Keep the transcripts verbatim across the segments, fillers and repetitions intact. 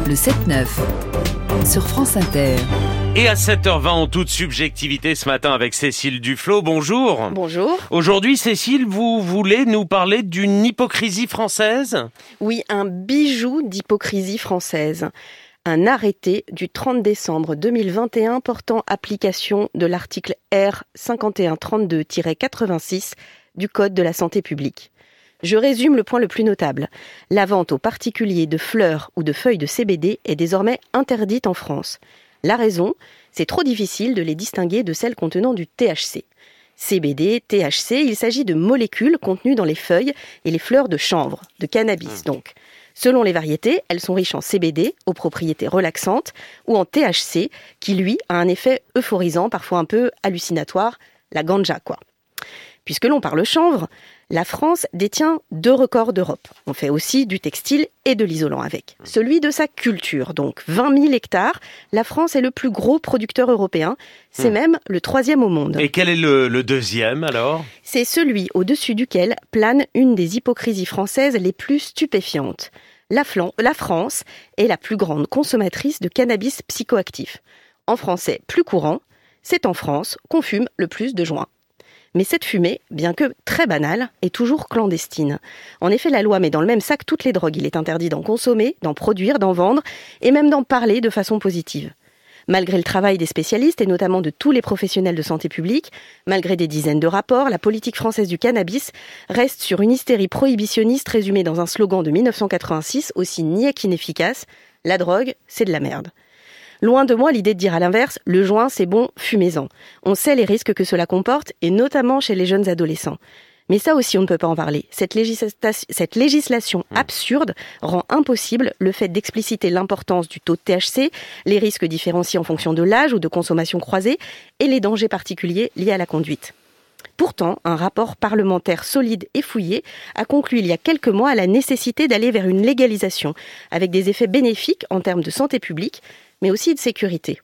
Le sept neuf sur France Inter. Et à sept heures vingt, en toute subjectivité, ce matin avec Cécile Duflot. Bonjour. Bonjour. Aujourd'hui, Cécile, vous voulez nous parler d'une hypocrisie française ? Oui, un bijou d'hypocrisie française. Un arrêté du trente décembre deux mille vingt et un portant application de l'article R cinquante et un trente-deux tiret quatre-vingt-six du Code de la santé publique. Je résume le point le plus notable. La vente aux particuliers de fleurs ou de feuilles de C B D est désormais interdite en France. La raison, c'est trop difficile de les distinguer de celles contenant du T H C. C B D, T H C, il s'agit de molécules contenues dans les feuilles et les fleurs de chanvre, de cannabis donc. Selon les variétés, elles sont riches en C B D, aux propriétés relaxantes, ou en T H C, qui lui a un effet euphorisant, parfois un peu hallucinatoire, la ganja quoi. Puisque l'on parle chanvre, la France détient deux records d'Europe. On fait aussi du textile et de l'isolant avec. Celui de sa culture, donc vingt mille hectares, la France est le plus gros producteur européen, c'est mmh. même le troisième au monde. Et quel est le, le deuxième alors ? C'est celui au-dessus duquel plane une des hypocrisies françaises les plus stupéfiantes. La, Flan- la France est la plus grande consommatrice de cannabis psychoactif. En français plus courant, c'est en France qu'on fume le plus de joints. Mais cette fumée, bien que très banale, est toujours clandestine. En effet, la loi met dans le même sac toutes les drogues. Il est interdit d'en consommer, d'en produire, d'en vendre et même d'en parler de façon positive. Malgré le travail des spécialistes et notamment de tous les professionnels de santé publique, malgré des dizaines de rapports, la politique française du cannabis reste sur une hystérie prohibitionniste résumée dans un slogan de dix-neuf cent quatre-vingt-six, aussi niais qu'inefficace « La drogue, c'est de la merde ». Loin de moi l'idée de dire à l'inverse, le joint c'est bon, fumez-en. On sait les risques que cela comporte, et notamment chez les jeunes adolescents. Mais ça aussi on ne peut pas en parler. Cette, législa- cette législation absurde rend impossible le fait d'expliciter l'importance du taux de T H C, les risques différenciés en fonction de l'âge ou de consommation croisée, et les dangers particuliers liés à la conduite. Pourtant, un rapport parlementaire solide et fouillé a conclu il y a quelques mois à la nécessité d'aller vers une légalisation, avec des effets bénéfiques en termes de santé publique, mais aussi de sécurité.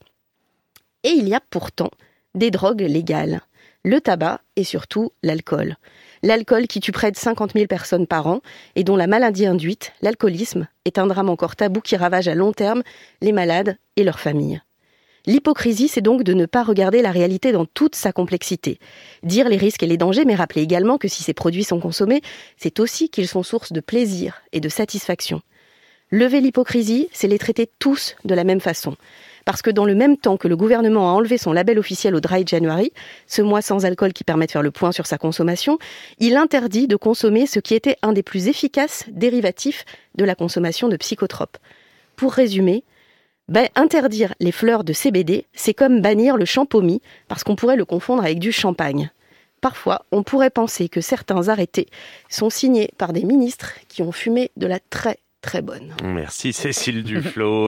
Et il y a pourtant des drogues légales, le tabac et surtout l'alcool. L'alcool qui tue près de cinquante mille personnes par an et dont la maladie induite, l'alcoolisme, est un drame encore tabou qui ravage à long terme les malades et leurs familles. L'hypocrisie, c'est donc de ne pas regarder la réalité dans toute sa complexité. Dire les risques et les dangers, mais rappeler également que si ces produits sont consommés, c'est aussi qu'ils sont source de plaisir et de satisfaction. Lever l'hypocrisie, c'est les traiter tous de la même façon. Parce que dans le même temps que le gouvernement a enlevé son label officiel au Dry January, ce mois sans alcool qui permet de faire le point sur sa consommation, il interdit de consommer ce qui était un des plus efficaces dérivatifs de la consommation de psychotropes. Pour résumer, ben, interdire les fleurs de C B D, c'est comme bannir le champomis, parce qu'on pourrait le confondre avec du champagne. Parfois, on pourrait penser que certains arrêtés sont signés par des ministres qui ont fumé de la très très bonne. Merci Cécile Duflot.